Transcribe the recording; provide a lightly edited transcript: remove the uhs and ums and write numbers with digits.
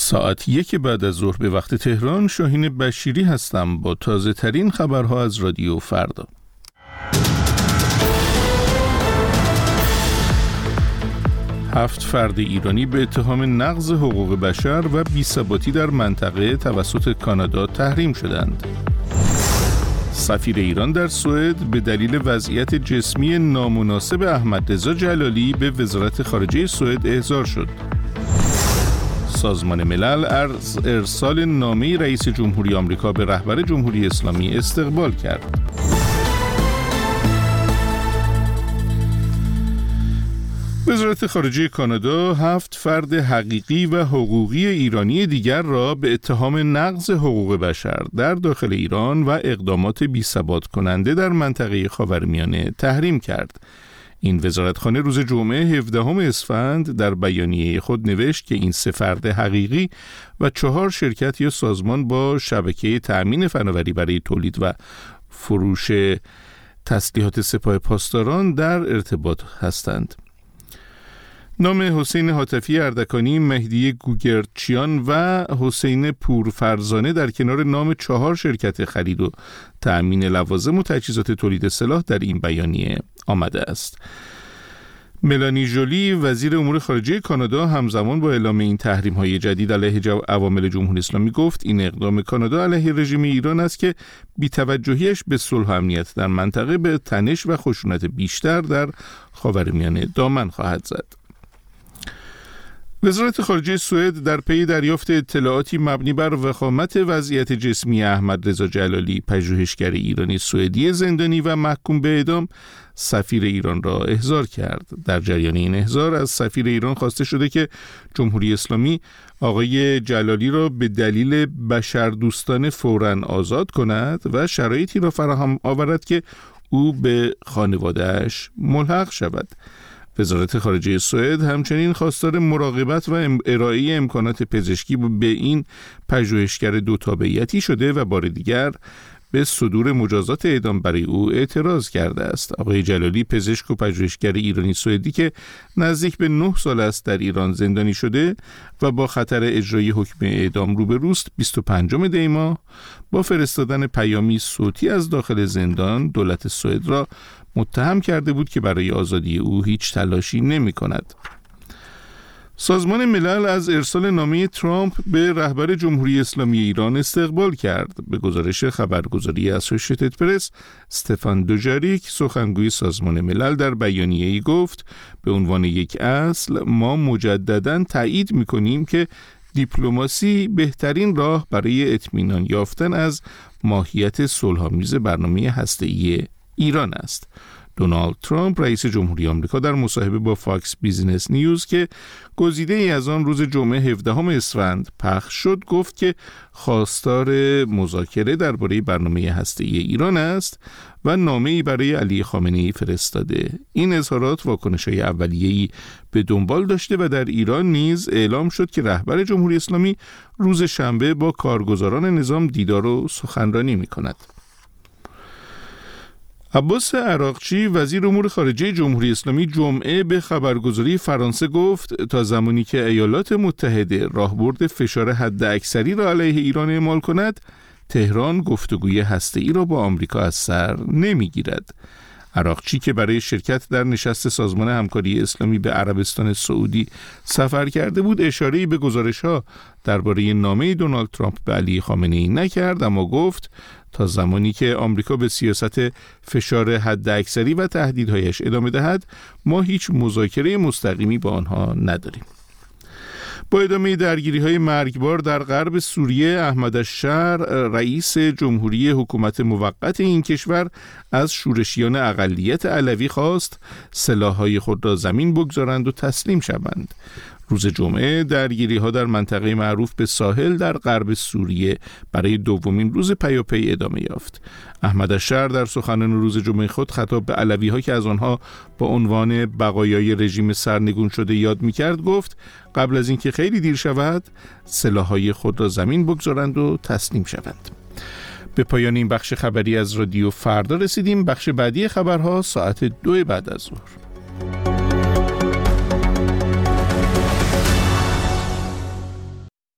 ساعت 1 بعد از ظهر به وقت تهران. شاهین بشیری هستم با تازه ترین خبرها از رادیو فردا. هفت فرد ایرانی به اتهام نقض حقوق بشر و بی‌ثباتی در منطقه توسط کانادا تحریم شدند. سفیر ایران در سوئد به دلیل وضعیت جسمی نامناسب احمدرضا جلالی به وزارت خارجه سوئد احضار شد. سازمان ملل از ارسال نامه رئیس جمهوری آمریکا به رهبر جمهوری اسلامی استقبال کرد. وزارت خارجه کانادا 7 فرد حقیقی و حقوقی ایرانی دیگر را به اتهام نقض حقوق بشر در داخل ایران و اقدامات بی‌ثبات کننده در منطقه خاورمیانه تحریم کرد. این وزارتخانه روز جمعه 17 اسفند در بیانیه خود نوشت که این 3 فرد حقیقی و 4 شرکت یا سازمان با شبکه تأمین فناوری برای تولید و فروش تسلیحات سپاه پاسداران در ارتباط هستند. نام حسین حاتفی اردکانی، مهدی گوگرچیان و حسین پورفرزانه در کنار نام 4 شرکت خرید و تأمین لوازم و تجهیزات تولید سلاح در این بیانیه آمده است. ملانی ژولی وزیر امور خارجه کانادا همزمان با اعلام این تحریم‌های جدید علیه عوامل جمهوری اسلامی گفت این اقدام کانادا علیه رژیم ایران است که بی‌توجهیش به صلح و امنیت در منطقه به تنش و خشونت بیشتر در خاورمیانه دامن خواهد زد. وزارت خارجه سوئد در پی دریافت اطلاعاتی مبنی بر وخامت وضعیت جسمی احمدرضا جلالی، پژوهشگر ایرانی سوئدی زندانی و محکوم به اعدام، سفیر ایران را احضار کرد. در جریان این احضار از سفیر ایران خواسته شده که جمهوری اسلامی آقای جلالی را به دلیل بشردوستانه فوراً آزاد کند و شرایطی را فراهم آورد که او به خانواده‌اش ملحق شود. وزارت خارجه سوئد همچنین خواستار مراقبت و ارائه امکانات پزشکی به این پژوهشگر دو تابعیتی شده و بار دیگر به صدور مجازات اعدام برای او اعتراض کرده است. آقای جلالی پزشک و پژوهشگر ایرانی سوئدی که نزدیک به 9 سال است در ایران زندانی شده و با خطر اجرای حکم اعدام روبروست، 25 دی ماه با فرستادن پیامی صوتی از داخل زندان دولت سوئد را متهم کرده بود که برای آزادی او هیچ تلاشی نمی کند. سازمان ملل از ارسال نامه ترامپ به رهبر جمهوری اسلامی ایران استقبال کرد. به گزارش خبرگزاری اسوشییتد پرس، استفان دوجاریک سخنگوی سازمان ملل در بیانیه‌ای گفت به عنوان یک اصل ما مجدداً تایید می‌کنیم که دیپلماسی بهترین راه برای اطمینان یافتن از ماهیت صلح‌آمیز برنامه هسته‌ای ایران است. دونالد ترامپ رئیس جمهوری آمریکا در مصاحبه با فاکس بیزینس نیوز که گزیده ای از آن روز جمعه 17 اسفند پخش شد گفت که خواستار مذاکره درباره برنامه هسته‌ای ایران است و نامه‌ای برای علی خامنه‌ای فرستاده. این اظهارات واکنش‌های اولیه‌ای به دنبال داشته و در ایران نیز اعلام شد که رهبر جمهوری اسلامی روز شنبه با کارگزاران نظام دیدار و سخنرانی می‌کند. عباس عراقچی وزیر امور خارجه جمهوری اسلامی جمعه به خبرگزاری فرانسه گفت تا زمانی که ایالات متحده راهبرد فشار حداکثری را علیه ایران اعمال کند، تهران گفتگوی هسته‌ای را با آمریکا از سر نمیگیرد. عراقچی که برای شرکت در نشست سازمان همکاری اسلامی به عربستان سعودی سفر کرده بود، اشاره‌ای به گزارش‌ها درباره نامه دونالد ترامپ به علی خامنه‌ای نکرد، اما گفت تا زمانی که آمریکا به سیاست فشار حداکثری و تهدیدهایش ادامه دهد، ما هیچ مذاکره مستقیمی با آنها نداریم. با ادامه درگیری‌های مرگبار در غرب سوریه، احمد الشهر رئیس جمهوری حکومت موقت این کشور از شورشیان اقلیت علوی خواست سلاح‌های خود را زمین بگذارند و تسلیم شوند. روز جمعه درگیری‌ها در منطقه معروف به ساحل در غرب سوریه برای دومین روز پیاپی ادامه یافت. احمد الشهر در سخنان روز جمعه خود خطاب به علوی‌ها که از آنها با عنوان بقایای رژیم سرنگون شده یاد می‌کرد گفت قبل از اینکه خیلی دیر شود سلاح‌های خود را زمین بگذارند و تسلیم شوند. به پایان این بخش خبری از رادیو فردا رسیدیم. بخش بعدی خبرها ساعت 2 بعد از ظهر.